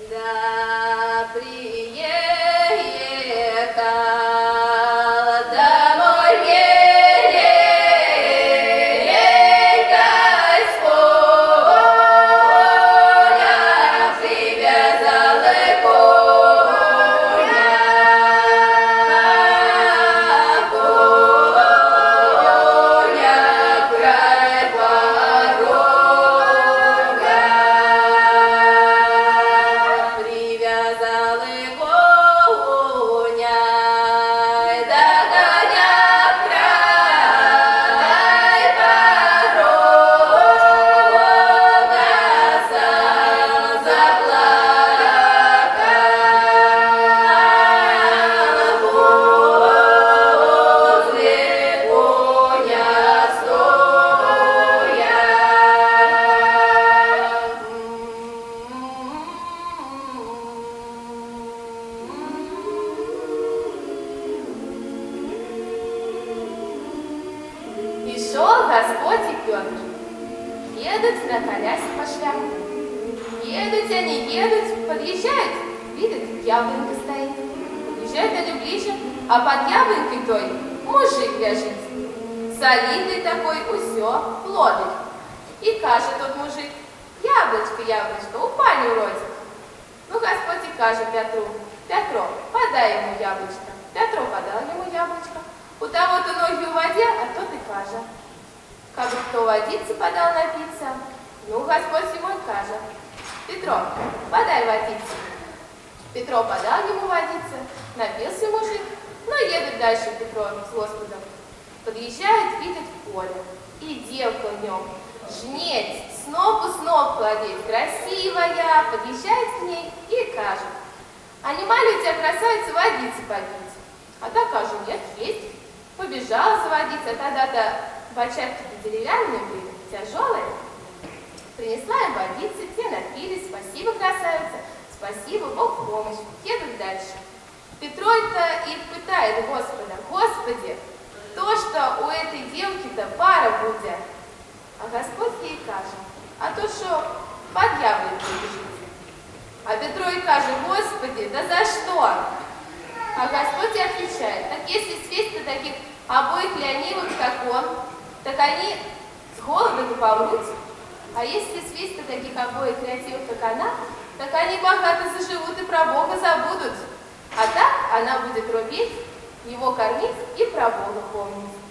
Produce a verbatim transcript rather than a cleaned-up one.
Да, приехал домой елейка с поля, привязала коня, коня край порога. Привязал коня, да коня край порога, сам заплакал возле коня стоя. И шел Господь и Петр. Едут на коляске по шляху. Едут они, едут, подъезжают, видят, яблонька стоит. Подъезжают они ближе, а под яблонькой той мужик лежит. Солидный такой, усё, ловит. И кажет тот мужик: яблочко, яблочко, упали уродик. Ну, Господь и кажет Петру: Петро, подай ему яблочко. Петро подал ему яблочко. У того-то ноги в воде, а тот и кажет: как бы кто водицы подал напиться. Ну, Господь ему и кажет: Петро, подай водицы. Петро подал ему водицы, напился мужик, но едет дальше Петро с Господом. Подъезжает, видит в поле, и девка в нем, жнеть, снопу сноп кладет, красивая, подъезжает к ней и кажет: а не мали у тебя, красавица, водицы попить? А та кажу: нет, есть. Побежала заводиться, тогда-то бочатки-то деревянные были, тяжелые. Принесла им водицы, те напились: спасибо, красавица, спасибо, Бог в помощь. Едут дальше. Петрой-то и пытает Господа: Господи, то, что у этой девки-то пара будет. А Господь ей кажет: а то, что под яблонькой лежите. А Петро и кажет: Господи, да за что? А Господь и отвечает: так если свесть-то таких обоих ленивых, как он, так они с голоду не помрут. А если свесть-то таких обоих креативных, как она, так они богато заживут и про Бога забудут. А так она будет рубить, его кормить и про Бога помнить.